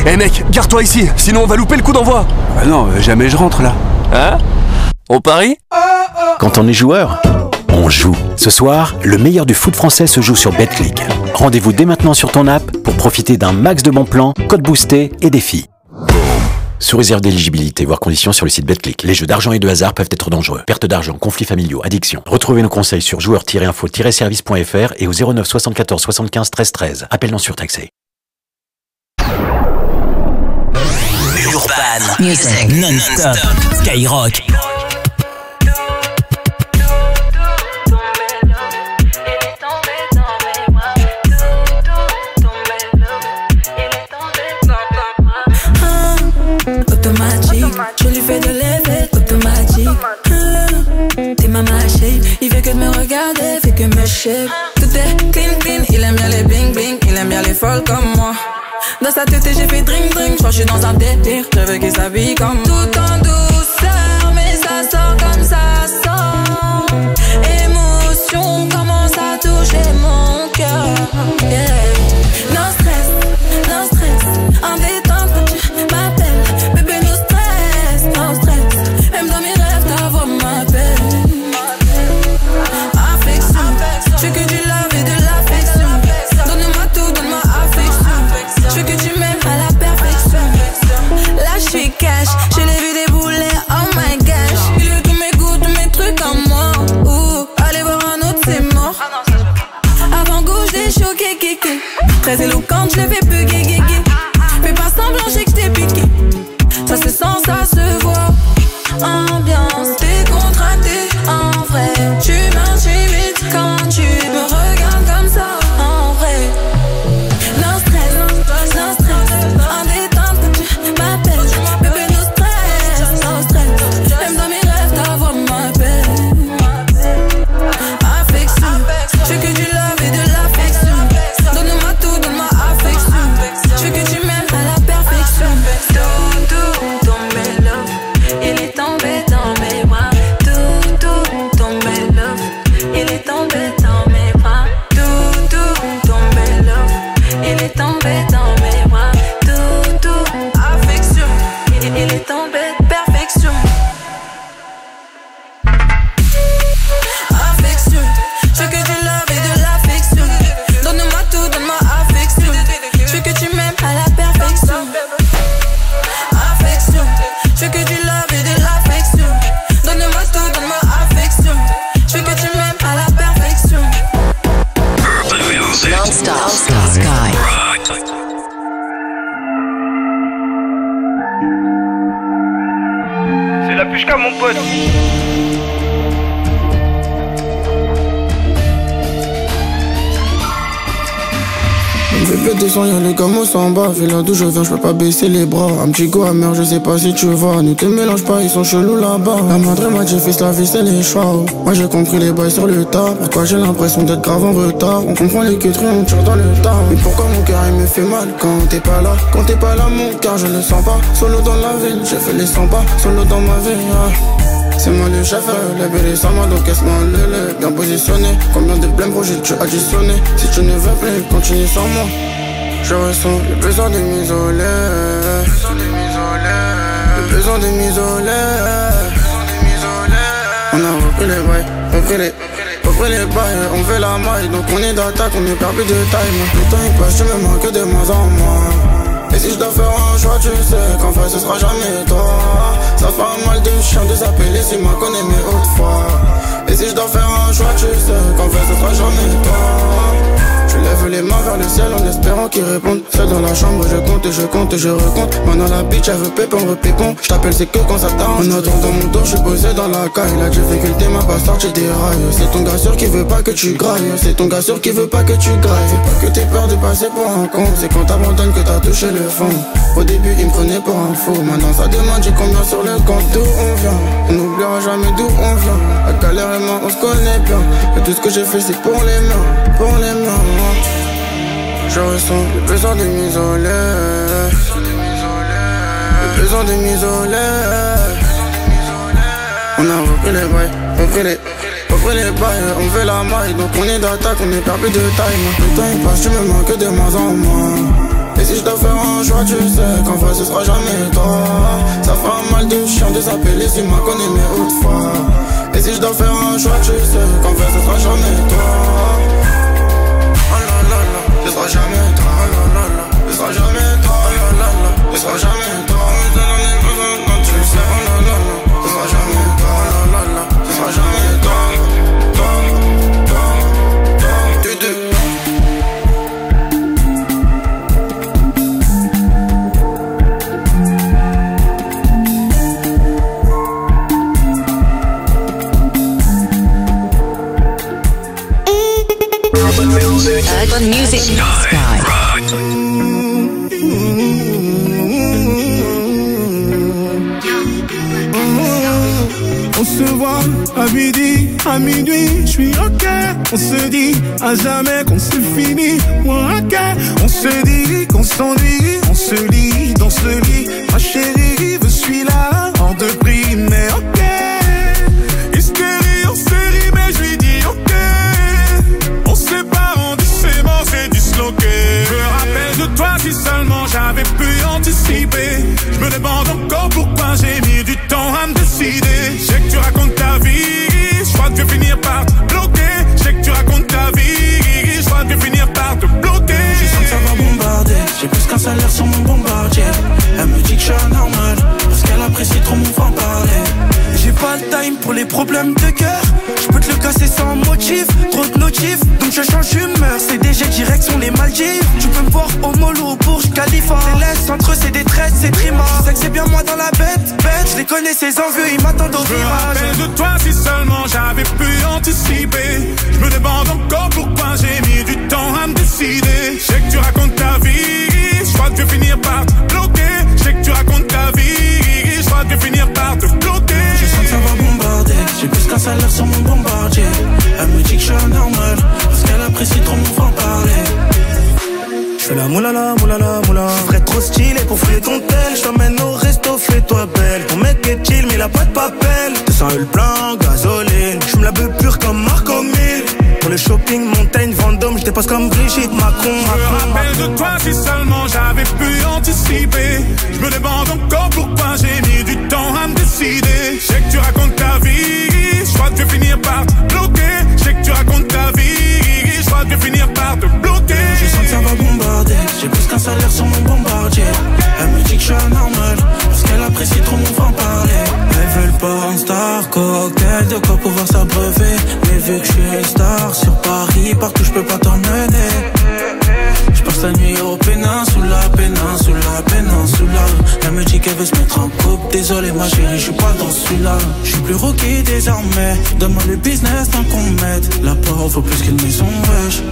Eh mec, garde-toi ici, sinon on va louper le coup d'envoi. Ah non, jamais je rentre là. Hein? On parie? Quand on est joueur, on joue. Ce soir, le meilleur du foot français se joue sur Betclic. Rendez-vous dès maintenant sur ton app pour profiter d'un max de bons plans, codes boostés et défis. Sous réserve d'éligibilité, voire conditions sur le site Betclic. Les jeux d'argent et de hasard peuvent être dangereux. Perte d'argent, conflits familiaux, addiction. Retrouvez nos conseils sur joueurs-info-service.fr et au 09 74 75 13 13. Appel non surtaxé. Urban Music non-stop. Skyrock. Je lui fais de l'effet automatique. T'es ma shape, il fait que de me regarder, fait que me shape. Tout est clean clean, il aime bien les bling bling, il aime bien les folles comme moi. Dans sa tête j'ai fait drink drink, j'crois que je suis dans un délire, je veux qu'il s'habille comme moi. Tout en douceur, mais ça sort comme ça sort. Émotion commence à toucher mon cœur. Yeah. Non stress, en détente quand tu m'appelles. Bébé no stress, même dans mes rêves ta voix m'appelle. Affection, je veux que du love et de l'affection. Donne-moi tout, donne-moi affection. Je veux que tu m'aimes à la perfection. Là je suis cash, je l'ai vu débouler, oh my gosh. Il veut tous mes goûts, tous mes trucs en moi. Ouh, allez voir un autre c'est mort. Avant-goût je l'ai choqué, kéké. Très éloquente, je le fais plus, gué. Fais pas semblant, j'ai que t'es piqué. Ça se sent, ça se voit. Ambiance décontractée, en vrai. Tu m'intimides quand tu me regardes comme ça, en vrai. Non stress, en détente quand tu m'appelles. Bébé no stress, même dans mes rêves ta voix m'appelle. Affection, je veux que du love et de l'affection. Donne-moi tout, donne-moi affection. Je veux que tu m'aimes à la perfection. Tout tombé love, il est tombé dans mes bras. Tout tombé love, il est tombé dans mes bras. Tout tombé love, il est tombé dans mes bras. Tout affection, il est tombé perfection. Affection, je veux que du love et de l'affection. Donne-moi tout, donne-moi affection. Je veux que tu m'aimes à la perfection. Affection, je veux que du love et de l'affection. Donne-moi tout, donne-moi affection. Je veux que tu m'aimes à la perfection. Non-stop. Sky. C'est la pushka mon pote. Bébé descend, y'a le camo s'en bas. Fais là d'où je viens, je peux pas baisser les bras. Un petit go amer, je sais pas si tu vois. Ne te mélange pas, ils sont chelous là-bas. La madre m'a dit fils, la vie c'est les choix. Moi j'ai compris les bails sur le tas. Pourquoi j'ai l'impression d'être grave en retard. On comprend les queuteries, on tire dans le tas. Mais pourquoi mon cœur il me fait mal quand t'es pas là? Quand t'es pas là mon cœur je le sens pas. Solo dans la ville, j'ai fait les 100 pas. Solo dans ma vie, C'est moi le chef, les bébés sans moi donc casse-moi le bien positionné. Combien de blêmes projets tu additionné? Si tu ne veux plus, continue sans moi. Je ressens le besoin de m'isoler. Le besoin de m'isoler. On a repris les bails, repris les bails. On fait la maille, donc on est d'attaque, on est perdu de taille. Le temps il passe, tu me manques de moins en moins. Et si je dois faire un choix, tu sais qu'en fait ce sera jamais toi. Ça fera mal de chien de s'appeler si moi qu'on aimait autrefois. Et si je dois faire un choix, tu sais qu'en fait ce sera jamais toi. Je lève les mains vers le ciel en espérant qu'ils répondent. Seul dans la chambre, je compte et je compte et je recompte. Maintenant la bitch, elle veut pépon, repépon. Je t'appelle, c'est que quand ça t'arrange. En attendant mon dos, je suis posé dans la caille. La difficulté m'a pas sorti des rails. C'est ton gars sûr qui veut pas que tu grailles. C'est ton gars sûr qui veut pas que tu grailles. C'est pas que t'aies peur de passer pour un con. C'est quand t'abandonnes que t'as touché le fond. Au début, il me prenait pour un fou. Maintenant ça demande, j'ai combien sur le compte. D'où on vient, on n'oubliera jamais d'où on vient. La galère et moi, on se connaît bien. Et tout ce que j'ai fait, c'est pour les mains, pour les mains. Je ressens le besoin de m'isoler. Le besoin de m'isoler. On a repris les bails, repris les bails. On fait la maille, donc on est d'attaque, on est perdu de taille. Le temps il passe, tu me manques de moins en moins. Et si je dois faire un choix, tu sais qu'en vrai ce sera jamais toi. Ça fait un mal de chien de s'appeler si m'a connu mais autrefois. Et si je dois faire un choix, tu sais qu'en vrai ce sera jamais toi. Oh la la la, ce sera jamais toi. Oh la la la, ce sera jamais toi. Oh la la la, ce sera jamais toi. Quand tu sais, oh la la la, ce sera jamais toi. Oh la la la, ce sera jamais toi. Urban Music Sky. On se voit à midi, à minuit, je suis ok. On se dit à jamais qu'on se finit, moi ok. On se dit qu'on s'ennuie, on se lit dans ce lit. Ma chérie, je suis là, hors de prix, mais ok. Hystérie en série, mais je lui dis ok. On se sépare, on dit c'est mort, c'est disloqué. Je me rappelle de toi si seulement j'avais pu anticiper. Je me demande encore pourquoi j'ai mis du temps à me décider. Je sais que tu racontes ta vie, je crois que je vais finir par te bloquer. Je sais que tu racontes ta vie, je crois que je vais finir par te bloquer. Je sens que ça va bombarder, j'ai plus qu'un salaire sur mon bombardier. Elle me dit que je suis anormal, parce qu'elle apprécie trop mon franc-parler. J'ai pas le time pour les problèmes de cœur. Je peux te le casser sans motif, trop de notifs, donc je change d'humeur. CDG direction les Maldives. Tu peux me voir au mollo au Burj Khalifa. Les laisses entre eux c'est des traites, c'est trima. Je sais que c'est bien moi dans la bête. Je les connais ces envieux, ils m'attendent au virage. Je me rappelle de toi si seulement j'avais pu anticiper. Je me demande encore pourquoi j'ai mis du temps à me décider. Je sais que tu racontes ta vie, je crois que je vais finir par te bloquer. Je sais que tu racontes ta vie, je crois que je vais finir par te bloquer. Je sens que ça va bombarder, j'ai plus qu'un salaire sur mon bombardier. Elle me dit que je suis anormal, parce qu'elle apprécie trop mon franc-parler. J'fais la moulala, moulala, moula. J'ferais trop stylé pour fouiller ton tel. J't'emmène au resto, fais-toi belle. Ton mec est chill, mais il a pas de papel. 200 le plein, gasoline. J'fume la beuh pure comme Marco 1000. Pour le shopping, montagne, Vendôme, j'dépasse comme Brigitte Macron. Je me rappelle de toi si seulement j'avais pu anticiper. Je me demande encore pourquoi j'ai mis du temps à me décider. Je sais que tu racontes ta vie, je crois que je vais finir par te bloquer. Je sais que tu racontes ta vie, je crois que je vais finir par te bloquer. Je sens que ça va bombarder, j'ai plus qu'un salaire sur mon bombardier. Elle me dit que je suis anormal, parce qu'elle apprécie trop mon franc-parler. Elles veulent pas un star, cocktail, de quoi pouvoir s'abreuver. Mais vu que je suis star, sur Paris, partout je peux pas t'emmener. Je passe la nuit au péninsula, péninsula, péninsula. Elle me dit qu'elle veut se mettre en couple. Désolé ma chérie, je suis pas dans celui-là. Je suis plus rookie désormais. Donne-moi le business tant qu'on m'aide. La porte vaut plus qu'une maison, wesh.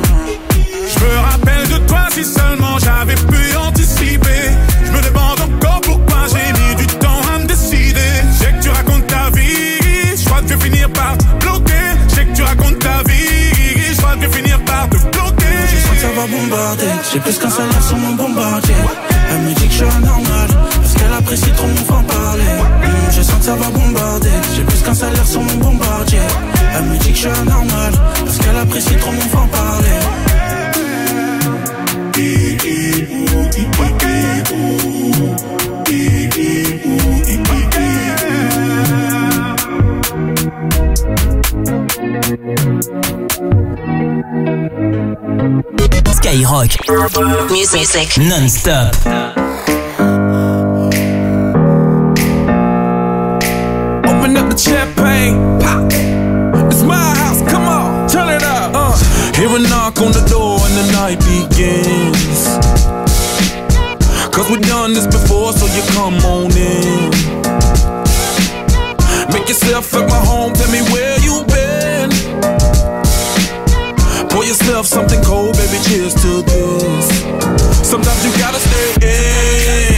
Je me rappelle de toi si seulement j'avais pu anticiper. Je me demande encore pourquoi j'ai mis du temps à me décider. Je sais que tu racontes ta vie, je crois que je vais finir par te bloquer. Je sais que tu racontes ta vie, je crois que je vais finir par te bloquer. Je sens que ça va bombarder, j'ai plus qu'un salaire sur mon bombardier. Elle me dit que je suis anormal, parce qu'elle apprécie trop mon franc-parler. Je sens que ça va bombarder, j'ai plus qu'un salaire sur mon bombardier. Elle me dit que je suis anormal, parce qu'elle apprécie trop mon franc-parler. Skyrock Music Non-stop. Open up the champagne, pop. It's my house, come on, turn it up. Hear a knock on the door and the night begins. Cause we've done this before, so you come on in. Make yourself at my home, tell me where you been. Pour yourself something cold, baby, cheers to this. Sometimes you gotta stay in.